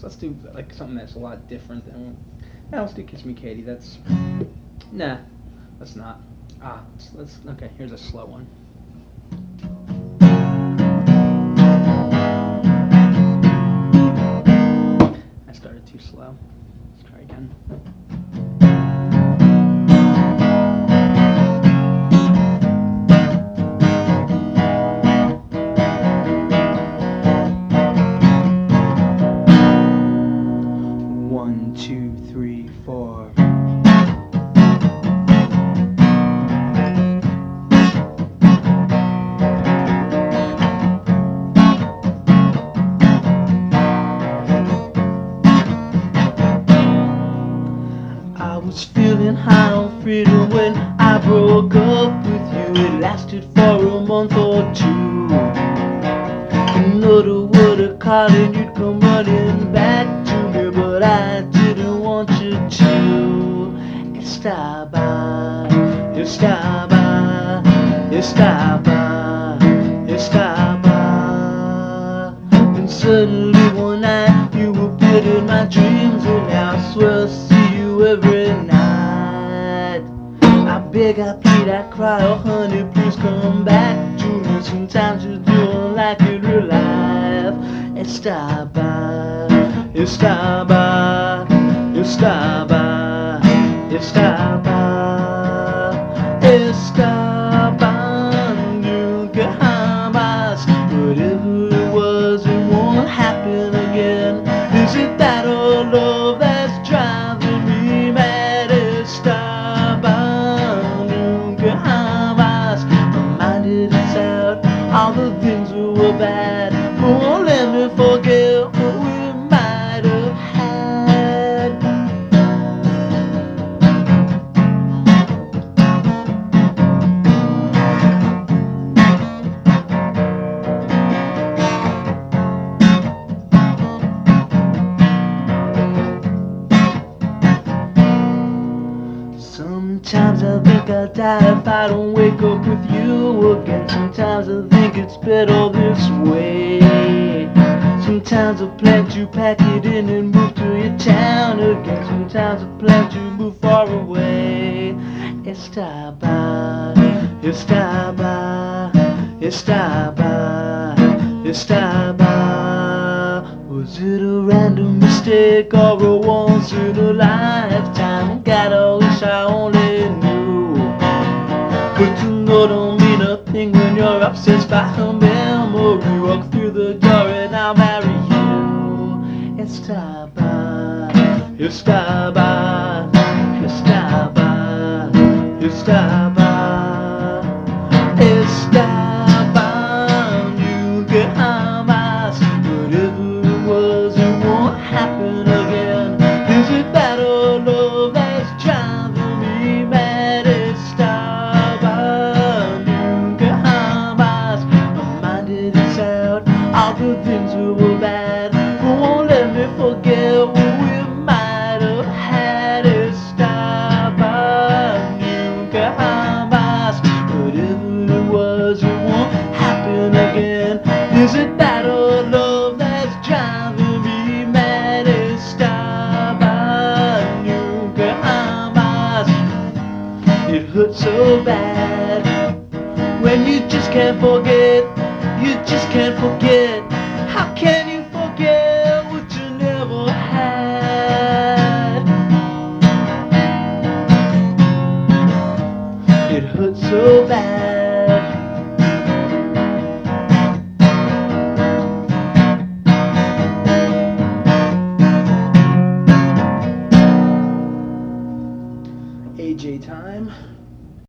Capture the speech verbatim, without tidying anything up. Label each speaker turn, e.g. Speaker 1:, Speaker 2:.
Speaker 1: let's do like something that's a lot different than. Yeah, let's do Kiss Me Katie. That's nah, let's not. Ah, let's, let's okay. Here's a slow one. I started too slow. Let's try again. One, two, three, four. I was feeling high on freedom when I broke up with you. It lasted for a month or two. Another word of calling, you'd come running back to me, but I didn't want you to. Estaba, estaba, estaba, estaba. And suddenly one night you appeared in my dreams, and now I swear I see you every night. I beg, I plead, I cry, oh honey, please come back to me. Sometimes you don't like it real life. Estaba, estaba, estaba, estaba, estaba, nunca jamás. Whatever it was, it won't happen again. Is it that old love that's driving me mad? Estaba, nunca jamás. My mind is out, all the things that were bad, but won't let me forget what we might have had. Sometimes I think I'll die if I don't wake up with you again. Sometimes I think it's better this way. Sometimes I plan to pack it in and move to your town again. Sometimes I plan to move far away. Estaba, estaba, estaba, estaba. Was it a random mistake or a once in a lifetime? God, I wish I only knew. But to know don't mean a thing when you're obsessed by her memory. Walk through the door and I'll marry you. Estaba, estaba, estaba, estaba, estaba, nunca jamás. Whatever it was, it won't happen again. Is it that old love that's driving me mad? Estaba, nunca jamás. My mind is out, all the things that were bad, but won't let me forget what we might have had. Estaba, nunca jamás. Whatever it was, it won't happen again. Is it that old love that's driving me mad? Estaba, nunca jamás. It hurts so bad when you just can't forget. You just can't forget. How can you forget what you never had? It hurts so bad. A J time.